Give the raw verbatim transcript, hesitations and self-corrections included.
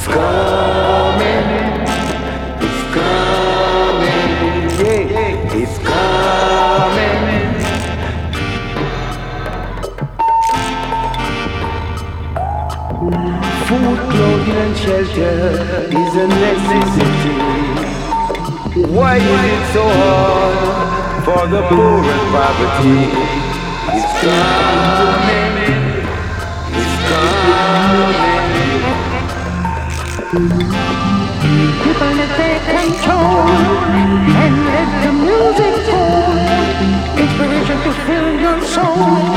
coming, it's coming, yeah, it's coming. Food, clothing and shelter is a necessity. Why is it so hard for the poor and poverty? It's coming, it's coming. People let their control and let the music go. Inspiration to fill your soul.